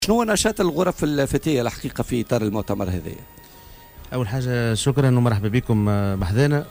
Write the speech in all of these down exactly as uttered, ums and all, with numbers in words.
شنو نشاط الغرف الفتية الحقيقة في إطار المؤتمر هذا؟ أول حاجة شكرا ومرحبا بكم بحذانا.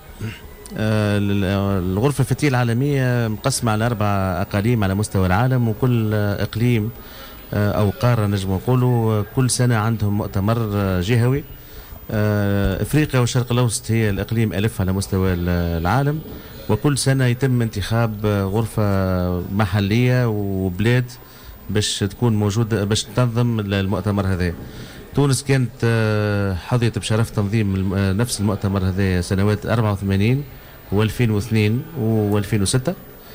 الغرفة الفتية العالمية مقسمة على أربع أقاليم على مستوى العالم، وكل إقليم أو قارة نجم نقولوا كل سنة عندهم مؤتمر جهوي. إفريقيا والشرق الأوسط هي الإقليم ألف على مستوى العالم، وكل سنة يتم انتخاب غرفة محلية وبلاد باش تكون موجودة باش تنظم المؤتمر هذا. تونس كانت حظيت بشرف تنظيم نفس المؤتمر هذا سنوات أربعة وثمانين وألفين واثنين وألفين وستة.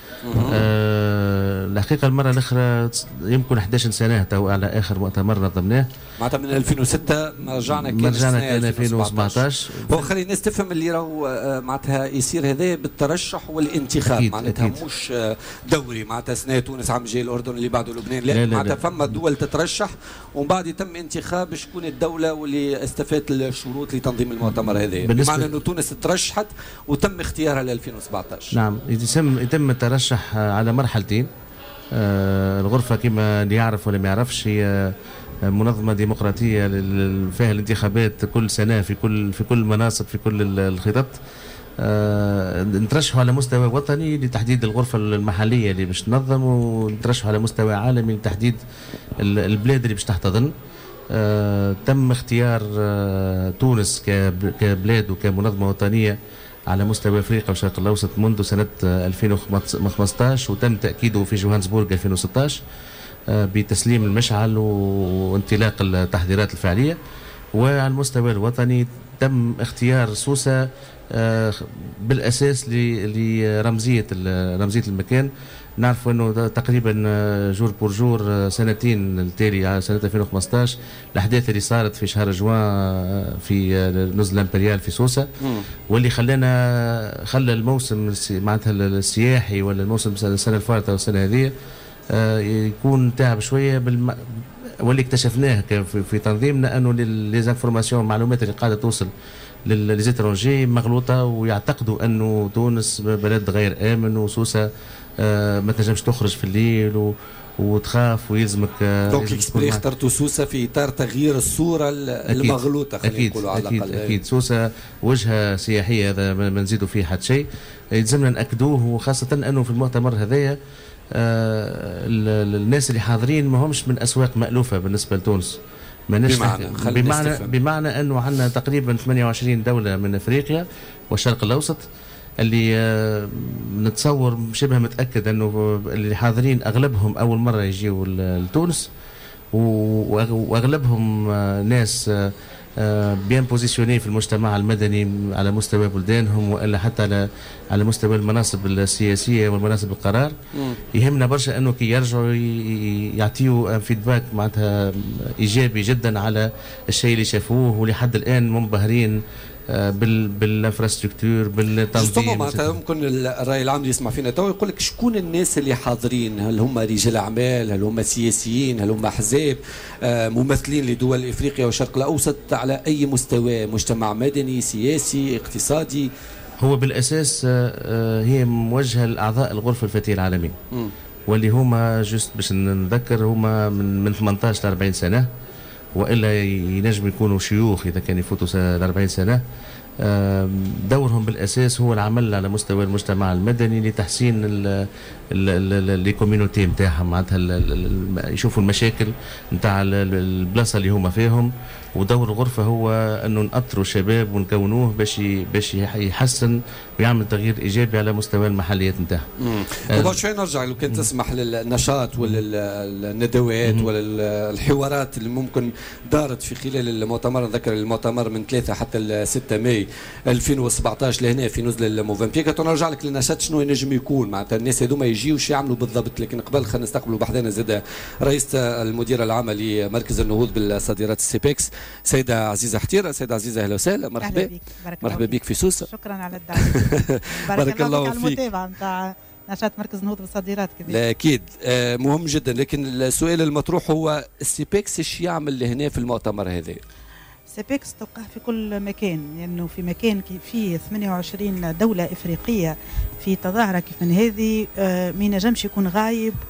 أه الحقيقة المرة الأخرى يمكن إحدى عشرة سنة تو على آخر مؤتمر نظمناه، معناتها من ألفين وستة ما رجعنا كان رجعنا كان ألفين وسبعطاش. هو خلي الناس تفهم اللي راهو معناتها يصير هذا بالترشح والانتخاب، معناتها مش دوري معناتها سنة تونس عام جاي الأردن اللي بعده لبنان، لا, لا, لا معناتها فما دول تترشح ومن بعد يتم انتخاب شكون الدولة واللي استفادت الشروط لتنظيم المؤتمر هذا، بمعنى أنه تونس ترشحت وتم اختيارها ل ألفين وسبعطاش. نعم، يتم يتم الترشح على مرحلتين. آه الغرفة كما اللي يعرف ولا ما يعرفش هي منظمة ديمقراطية فيها الانتخابات كل سنة في كل في كل المناصب في كل الخطط. آه نترشحوا على مستوى وطني لتحديد الغرفة المحلية اللي باش تنظم، ونترشحوا على مستوى عالمي لتحديد البلاد اللي باش تحتضن. آه تم اختيار آه تونس كبلاد وكمنظمة وطنية على مستوى افريقيا والشرق الاوسط منذ سنه ألفين وخمسطاش، وتم تاكيده في جوهانسبورغ ألفين وستطاش بتسليم المشعل وانطلاق التحضيرات الفعليه. وعلى المستوى الوطني تم اختيار سوسه بالاساس لرمزيه رمزيه المكان. نعرف انه تقريبا جور بور جور سنتين التالي على سنه ألفين وخمسطاش الاحداث اللي صارت في شهر جوان في نزل الامبريال في سوسه، واللي خلانا خلى الموسم معناتها السياحي ولا الموسم السنه الفارطه والسنه هذه يكون تعب شويه بالم... واللي اكتشفناه في تنظيمنا انه ليزانفورماسيون المعلومات اللي قاعده توصل للزيترونجي مغلوطه، ويعتقدوا انه تونس بلد غير امن وسوسه آه ما تنجمش تخرج في الليل و... وتخاف ويلزمك. دونك اكسبري اخترتوا سوسه في اطار تغيير الصوره المغلوطه، خلينا نقولوا على الاقل. اكيد اكيد سوسه وجهه سياحيه، هذا ما نزيدوا فيه حتى شيء، يلزمنا ناكدوه. وخاصه انه في المؤتمر هذايا آه الناس اللي حاضرين ما همش من اسواق مالوفه بالنسبه لتونس. بمعنى بمعنى, بمعنى انه عندنا تقريبا ثمانية وعشرين دوله من افريقيا والشرق الاوسط، اللي آه نتصور شبه متاكد انه اللي حاضرين اغلبهم اول مره يجيوا لتونس، واغلبهم آه ناس آه بيان بوزيسيوني في المجتمع المدني على مستوى بلدانهم، والا حتى على على مستوى المناصب السياسيه والمناصب القرار. مم. يهمنا برشا انه كي يرجعوا يعطيوا فيدباك معناتها ايجابي جدا على الشيء اللي شافوه، ولحد الان منبهرين بال بالانفراستركتور بالتنظيم. معناتها ممكن الراي العام اللي يسمع فينا تو يقول لك شكون الناس اللي حاضرين؟ هل هم رجال اعمال؟ هل هم سياسيين؟ هل هم احزاب؟ آه ممثلين لدول افريقيا والشرق الاوسط على اي مستوى؟ مجتمع مدني، سياسي، اقتصادي؟ هو بالاساس آه هي موجهه لاعضاء الغرفه الفتيه العالميه، م. واللي هما جست باش نذكر هما من من ثمانطاش ل أربعين سنه، والا ينجم يكونوا شيوخ اذا كان يفوتوا ل أربعين سنه. دورهم بالاساس هو العمل على مستوى المجتمع المدني لتحسين لي كوميونيتي نتاعهم، معناتها يشوفوا المشاكل نتاع البلاصه اللي هما فيهم. ودور الغرفه هو انه نأطروا الشباب ونكونوه باش باش يحسن ويعمل تغيير ايجابي على مستوى المحليات نتاعهم. وبعد شوي نرجع لو كان تسمح للنشاط ولا الندوات ولا الحوارات اللي ممكن دارت في خلال المؤتمر. نذكر المؤتمر من ثلاثة حتى ستة ماي ألفين وسبعطاش لهنا في نزل موفنبيك. نرجع لك للنشاط شنو ينجم يكون معناتها الناس هذوما يجيو شو يعملوا بالضبط، لكن قبل خلينا نستقبلوا بحذانا زاد رئيسة المديرة العامة لمركز النهوض بالصادرات السيبكس سيدة عزيزة حتيرة. سيدة عزيزة اهلا وسهلا، مرحبا بك. مرحبا بك في سوسة. شكرا على الدعوة. بارك الله فيك. على المتابعة نتاع نشاط مركز النهوض بالصادرات كذا. لا اكيد آه مهم جدا، لكن السؤال المطروح هو السيبكس ايش يعمل لهنا في المؤتمر هذا؟ سيبكس تلقاه في كل مكان، لانه يعني في مكان فيه ثمانية وعشرين دولة افريقية في تظاهرة كيف من هذه آه ما ينجمش يكون غايب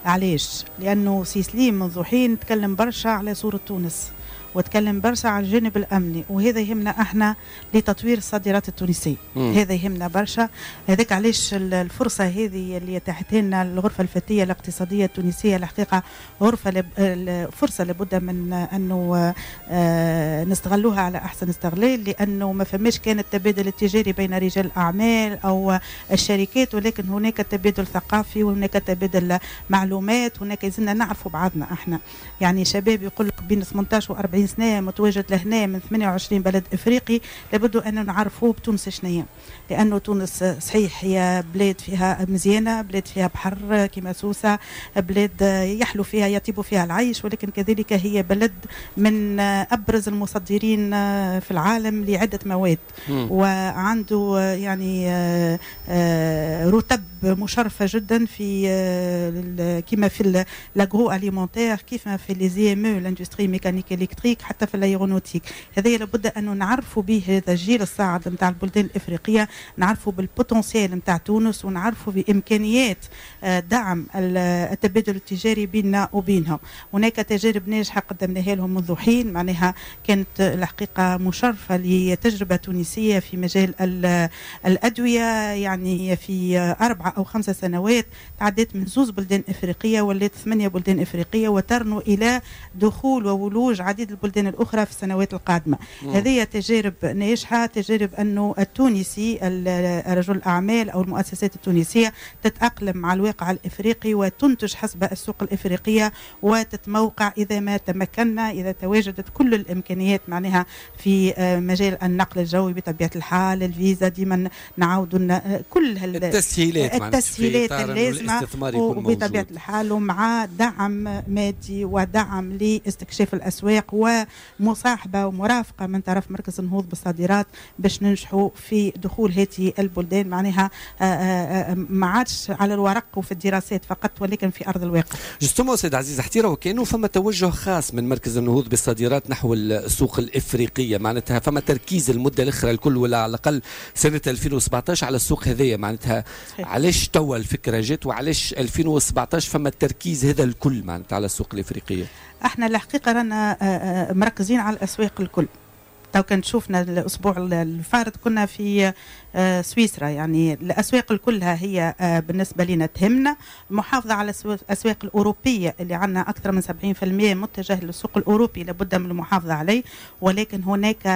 علاش؟ لانه سي سليم منذ حين تكلم برشا على صوره تونس وتكلم برشا على الجانب الامني، وهذا يهمنا احنا لتطوير الصادرات التونسيه. مم. هذا يهمنا برشا. هذاك علاش الفرصه هذه اللي اتاحت لنا الغرفه الفتيه الاقتصاديه التونسيه الحقيقه غرفه لب... فرصه لابد من انه آه نستغلوها على احسن استغلال، لانه ما فماش كان التبادل التجاري بين رجال الاعمال او الشركات، ولكن هناك تبادل ثقافي وهناك تبادل معلومات، هناك يزلنا نعرفوا بعضنا احنا. يعني شباب يقول لك بين ثمانية عشر وأربعين سنه متواجد لهنا من ثمانية وعشرين بلد افريقي، لابد ان نعرفوا بتونس شنو، لانه تونس صحيح هي بلاد فيها مزيانه، بلاد فيها بحر كما سوسه، بلاد يحلو فيها يطيب فيها العيش، ولكن كذلك هي بلد من ابرز المصدرين في العالم لعده مواد. م. وعنده يعني رتب مشرفه جدا في كما في لاغرو اليمونتير، كيف في لي زي ام او الاندستري ميكانيك الكتريك، حتى في الايرونوتيك. هذا لابد انه نعرفوا به هذا الجيل الصاعد نتاع البلدان الافريقيه، نعرفوا بالبوتنسيال نتاع تونس، ونعرفوا بامكانيات دعم التبادل التجاري بيننا وبينهم. هناك تجارب ناجحه قدمناها لهم منذ حين، معناها كانت الحقيقه مشرفه لتجربه تونسيه في مجال الادويه، يعني في اربعه او خمسه سنوات تعدت من زوز بلدان افريقيه ولات ثمانيه بلدان افريقيه، وترنو الى دخول وولوج عديد البلدان الاخرى في السنوات القادمه. هذه تجارب ناجحه، تجارب انه التونسي رجل الاعمال او المؤسسات التونسيه تتاقلم مع الواقع الافريقي وتنتج حسب السوق الافريقيه وتتموقع اذا ما تمكنا، اذا تواجدت كل الامكانيات معناها في مجال النقل الجوي بطبيعه الحال، الفيزا ديما نعاودوا كل التسهيلات التسهيلات اللازمه وبطبيعه الحال، ومع دعم مادي ودعم لاستكشاف الاسواق ومصاحبه ومرافقه من طرف مركز النهوض بالصادرات باش ننجحوا في دخول هذه البلدان، معناها ما عادش على الورق وفي الدراسات فقط ولكن في ارض الواقع. جستومو سيد عزيز احتيرا، وكانه فما توجه خاص من مركز النهوض بالصادرات نحو السوق الافريقيه، معناتها فما تركيز المده الاخرى الكل ولا على الاقل سنه ألفين وسبعطاش على السوق هذايا، معناتها علاش توا الفكره جات وعلاش ألفين وسبعطاش فما التركيز هذا الكل معناتها على السوق الافريقيه؟ احنا الحقيقه رانا مركزين على الاسواق الكل. تو كان شوفنا الاسبوع الفارط كنا في سويسرا، يعني الاسواق كلها هي بالنسبه لنا تهمنا. المحافظه على الاسواق الاوروبيه اللي عندنا اكثر من سبعين بالمئة متجه للسوق الاوروبي لابد من المحافظه عليه، ولكن هناك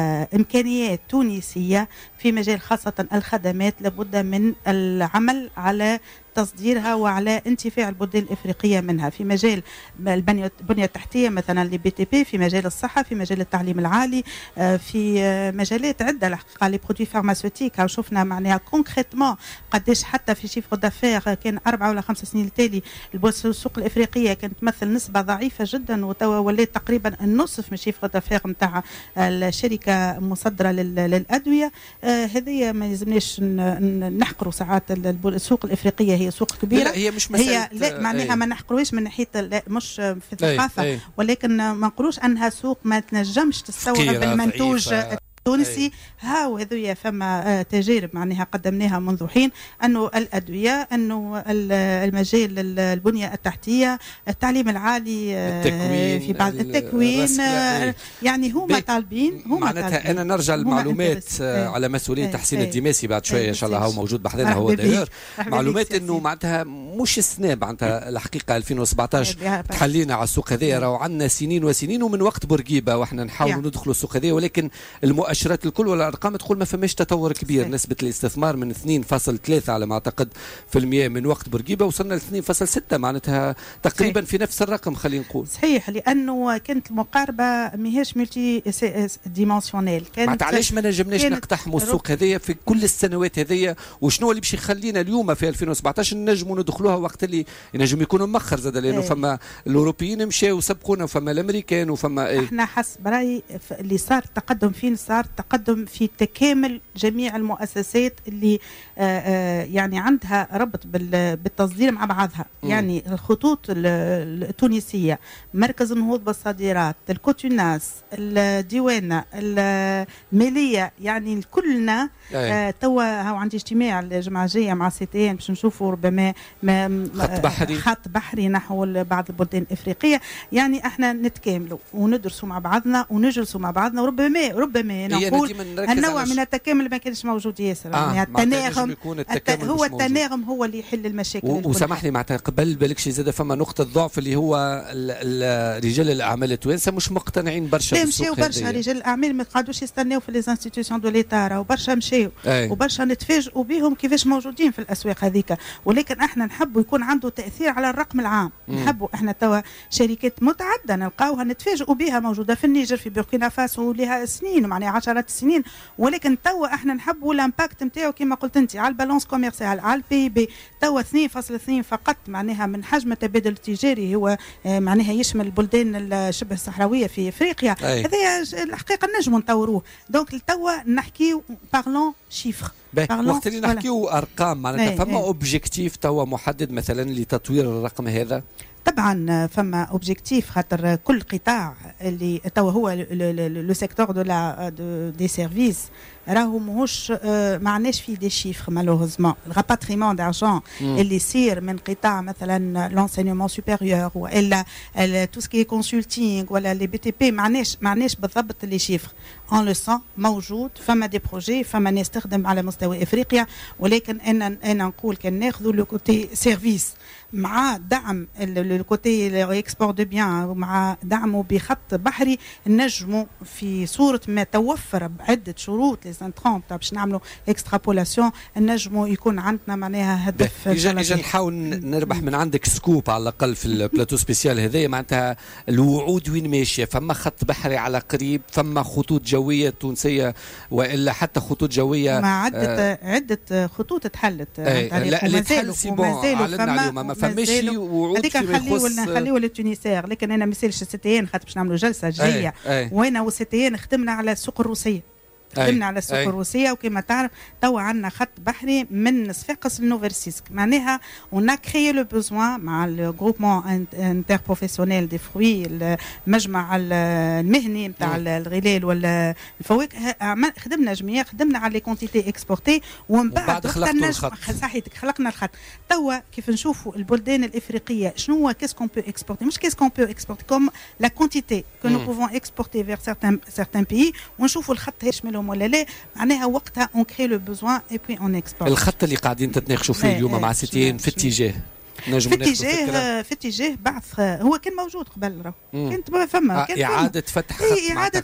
امكانيات تونسيه في مجال خاصه الخدمات لابد من العمل على تصديرها وعلى انتفاع البلدان الافريقيه منها، في مجال البنيه التحتيه مثلا لبي تي بي، في مجال الصحه، في مجال التعليم العالي، في مجالات عده الحقيقه لي برودوي فارماسيوتيك. وشفنا معناها كونكريتمون قداش حتى في شيفر دافير كان اربع ولا خمس سنين التالي السوق الافريقيه كانت تمثل نسبه ضعيفه جدا، وتوا ولات تقريبا النصف من شيفر دافير نتاع الشركه مصدره للادويه. هذه ما يلزمناش نحقروا ساعات السوق الافريقيه، هي سوق كبيره، لا هي مش مسألة، هي لا معناها ما نحقروش من ناحيه مش في الثقافه، ولكن ما نقولوش انها سوق ما تنجمش تستوعب المنتوج التونسي. ها وهذويا فما تجارب معناها قدمناها منذ حين، انه الادويه، انه المجال البنيه التحتيه، التعليم العالي، التكوين في بعض التكوين، يعني هما طالبين هما معناتها انا نرجع المعلومات على مسؤوليه تحسين الدماسي بعد شويه ان شاء الله، هو موجود بحضرنا هو داير معلومات انه معناتها مش السنه معناتها الحقيقه ألفين وسبعطاش تحلينا على السوق هذايا، راهو عندنا سنين وسنين ومن وقت بورقيبه واحنا نحاولوا ندخلوا السوق هذايا، ولكن المؤشرات الكل والارقام تقول ما فماش تطور كبير. صحيح. نسبه الاستثمار من اثنين فاصلة ثلاثة على ما اعتقد في المية من وقت بورقيبه وصلنا ل اثنين فاصلة ستة، معناتها تقريبا صحيح. في نفس الرقم خلينا نقول. صحيح، لانه كانت المقاربه ماهيش ملتي ديمونسيونيل. كانت علاش ما نجمناش نقتحموا السوق هذيا في كل السنوات هذيا، وشنو اللي باش يخلينا اليوم في ألفين وسبعطاش نجموا ندخلوها وقت اللي ينجم يكونوا مخر زاد، لانه فما الاوروبيين مشاو وسبقونا وفما الامريكان وفما ايه. احنا حسب رايي اللي صار التقدم فين صار تقدم في تكامل جميع المؤسسات اللي آآ آآ يعني عندها ربط بالتصدير مع بعضها. م. يعني الخطوط التونسية، مركز النهوض بالصادرات، الكوتوناس، الديوانة، المالية، يعني كلنا توا هاو عندي اجتماع الجمعة الجاية مع سي تي ان باش نشوفوا ربما خط بحري خط بحري نحو بعض البلدان الافريقيه. يعني احنا نتكاملوا وندرسوا مع بعضنا ونجلسوا مع بعضنا، وربما ربما نقول النوع من التكامل ما كانش موجود ياسر. آه يعني التناغم الت... هو التناغم هو اللي يحل المشاكل. وسامح لي معناتها قبل بالك شي زاد فما نقطه ضعف اللي هو رجال الاعمال التوانسه مش مقتنعين برشا بالسوق. مشاو برشا رجال الاعمال ما قعدوش يستناو في لي انستيتيوشن دو ليتا، راهو برشا مشاو وبرشا نتفاجئوا بهم كيفاش موجودين في الاسواق هذيك. ولكن احنا نحبوا يكون عنده تاثير على الرقم العام. مم. نحبوا احنا توا شركات متعدده نلقاوها نتفاجئوا بها موجوده في النيجر، في بوركينا فاسو لها سنين معناها عشرات السنين، ولكن توا احنا نحبوا الامباكت نتاعو كما قلت انت على البالانس كوميرسيال، على البي بي. توا اثنين فاصلة اثنين فقط معناها من حجم التبادل التجاري هو معناها يشمل البلدان الشبه الصحراويه في افريقيا. هذا الحقيقه نجموا نطوروه. دونك توا نحكيو بارلون شيفر. وقت اللي نحكيو ارقام معناتها فما اوبجيكتيف توا محدد مثلا لتطوير الرقم هذا؟ طبعا فما اوبجيكتيف، خاطر كل قطاع اللي توا هو لو سيكتور دو لا دي سيرفيس راهو ماهوش معناش فيه دي شيفر مالوروزمون. الراباتريمون دارجون اللي يصير من قطاع مثلا لونسينيومون سوبيريور والا تو سكي كونسلتينغ ولا لي بي تي بي، معناش معناش بالضبط لي شيفر. اون لو سون موجود، فما دي بروجي، فما ناس تخدم على مستوى افريقيا، ولكن انا انا نقول كان ناخذوا لو كوتي سيرفيس مع دعم الكوتي اكسبور دو بيان ومع دعمه بخط بحري، نجموا في صوره ما توفر بعده شروط لي سنترون تاع باش نعملوا اكسترابولاسيون، نجموا يكون عندنا معناها هدف. اجا اجا نحاول نربح من عندك سكوب على الاقل في البلاتو سبيسيال هذايا، معناتها الوعود وين ماشيه؟ فما خط بحري على قريب، فما خطوط جويه تونسيه والا حتى خطوط جويه مع عده آه عده خطوط تحلت. لا اللي تحل سي بون علنا اليوم ما فماش وعود فيما يخص. نخليو للتونسير، لكن انا ما يصيرش ستين خاطر باش نعملوا جلسه جايه وانا وستين خدمنا على السوق الروسيه. خدمنا على السوق الروسيه وكما تعرف توا عندنا خط بحري من صفاقس لنوفرسيسك، معناها اون كريي لو بوزوان مع الجروبمون انتر بروفيسيونيل دي فروي، المجمع المهني نتاع الغلال ولا الفواكه. خدمنا جميع، خدمنا على لي كونتيتي اكسبورتي ومن بعد خلقنا الخط. صحيتك خلقنا الخط. توا كيف نشوفوا البلدان الافريقيه شنو كيس كون بو اكسبورتي، مش كيس كون بو اكسبورتي كوم لا كونتيتي كو نو بوفون اكسبورتي فيغ سيغتان سيغتان بيي، ونشوفوا الخط يشملهم ولا لا. معناها وقتها اون كري لو بوزوان اي بي اون اكسبورت. الخط اللي قاعدين تتناقشوا فيه اليوم مع ستين في اتجاه في اتجاه في اتجاه بعث، هو كان موجود قبل راهو كانت فما كان اعاده فتح خط اعاده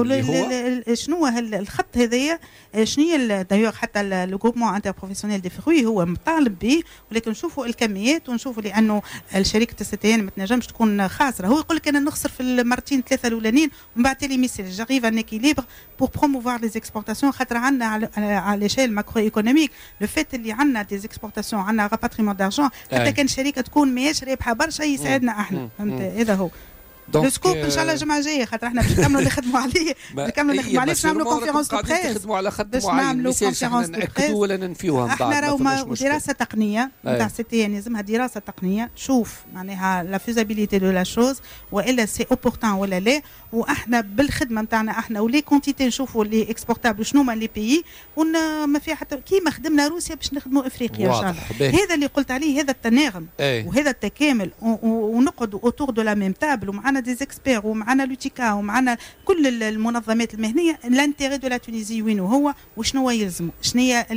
فتح. شنو الخط هذايا؟ شنو دايوغ حتى لو جروبمون انتر بروفيسيونيل دي فروي هو مطالب به، ولكن نشوفوا الكميات ونشوفوا لانه الشركه الستين ما تنجمش تكون خاسره. هو يقول لك انا نخسر في المرتين ثلاثه الاولانيين ومن بعد تالي ميسيل جاريف ان اكيليبر بور بروموفوار لي اكسبورتاسيون، خاطر عندنا على ليشيل ماكرو ايكونوميك لو فيت اللي عندنا دي اكسبورتاسيون، عندنا راباتريمون دارجون، حتى كان شركه تكون ماهيش رابحه برشا يساعدنا احنا. فهمت؟ هذا هو لو سكوب ان شاء الله الجمعه الجايه، خاطر احنا باش نكملوا نخدموا عليه نكملوا نخدموا عليه باش نعملوا كونفيرونس دو بريس، نخدموا على خط معين ميسالش ناكدوا ولا ننفيوها. احنا راهو دراسه تقنيه نتاع سي تي ان يلزمها دراسه تقنيه تشوف معناها لا فيزابيليتي دو لا شوز والا سي اوبورتان ولا لا، واحنا بالخدمه نتاعنا احنا ولي كونتيتي نشوفوا لي اكسبورتابل شنو هما لي بيي وما فيها حتى كيما خدمنا روسيا باش نخدموا افريقيا ان شاء الله. هذا اللي قلت عليه، هذا التناغم وهذا التكامل، ونقعدوا اوتور دو لا ميم تابل ومعنا دي اكسبير ومعنا لوتيكا ومعنا كل المنظمات المهنيه. الانتيغي دو لا تونيزي وين هو وشنو يلزموا، شنو هي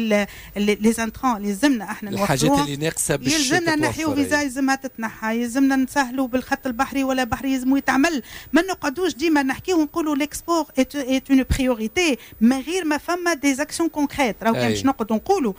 لي زانترون اللي لازمنا احنا نوفروها، الحاجات اللي ناقصه باش يلزمنا نحيو فيزا، يلزمها تتنحى، يلزمنا نسهلوا بالخط البحري ولا بحري يلزموا يتعمل. ما نقعدوش ديما نحكيو ونقولوا ليكسبور ايت اون بريوريتي من غير ما فما دي زاكسيون كونكريت. راهو كان باش نقعدوا نقولوا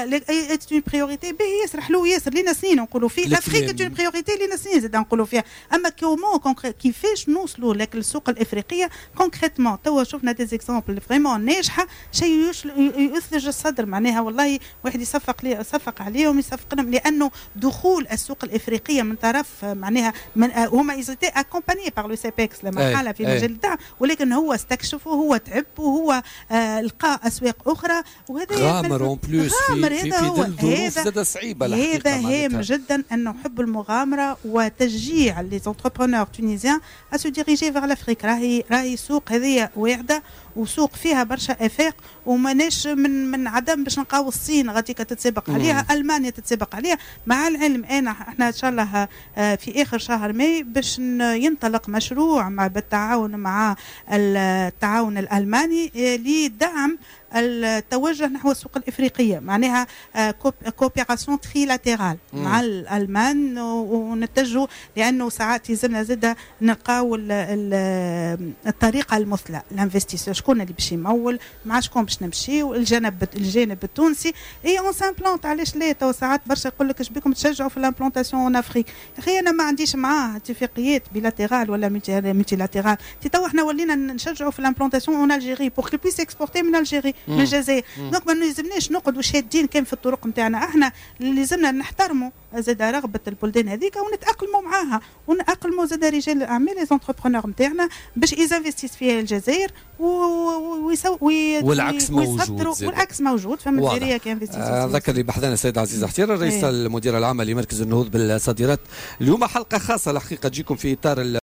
ايت اون بريوريتي باهي ياسر حلو ياسر لينا سنين نقولوا فيه، لافريك ايت اون بريوريتي لينا سنين زاد نقولوا فيها، اما كومون كونكريت كيفاش نوصلوا لك السوق الافريقيه كونكريتمون. توا شفنا دي زيكزامبل فريمون ناجحه، شيء يثلج الصدر معناها، والله واحد يصفق لي صفق عليهم يصفق لهم، لانه دخول السوق الافريقيه من طرف معناها من هما ايزيتي اكومباني بار لو سيبيكس لما حاله في مجال الدعم، ولكن هو استكشف وهو تعب وهو آه لقى اسواق اخرى، وهذا غامر اون بلوس في في ظل ظروف صعيبه. هذا هام جدا انه حب المغامره وتشجيع لي زونتربرونور تونيزيان ا سو ديريجي فيغ لافريك. راهي راهي سوق هذه واعده وسوق فيها برشا افاق، وماناش من من عدم باش نلقاو الصين غاديك تتسابق عليها، مم. المانيا تتسابق عليها. مع العلم انا احنا ان شاء الله في اخر شهر ماي باش ينطلق مشروع مع بالتعاون مع التعاون الالماني لدعم التوجه نحو السوق الافريقيه، معناها كوبيراسيون تريلاتيرال مع الالمان، ونتجهوا لانه ساعات يلزمنا زاده نلقاو الطريقه المثلى الانفستيسور، شكون اللي باش يمول مع شكون باش نمشي، والجانب الجانب التونسي اي اون سامبلونت. علاش لا؟ تو ساعات برشا يقول لك اش بكم تشجعوا في الامبلونتاسيون اون افريك. يا اخي انا ما عنديش معاه اتفاقيات بيلاتيرال ولا ملتيلاتيرال، تو احنا ولينا نشجعوا في الامبلونتاسيون اون الجيري بور كي بيس اكسبورتي من الجيري من الجزائر. دونك ما نلزمناش نقعدوا شادين كان في الطرق نتاعنا، احنا اللي لازمنا نحترموا زاد رغبه البلدان هذيك ونتاقلموا معاها، ونأقلموا زاد رجال الاعمال لي زونتربرونور نتاعنا باش يزانفستيس فيها الجزائر ويسوي والعكس موجود. والعكس موجود فما الجزائريه كانفستيس. ذكر اللي بحثنا السيد عزيز حتيره الرئيس المدير العام لمركز النهوض بالصادرات. اليوم حلقه خاصه الحقيقه تجيكم في اطار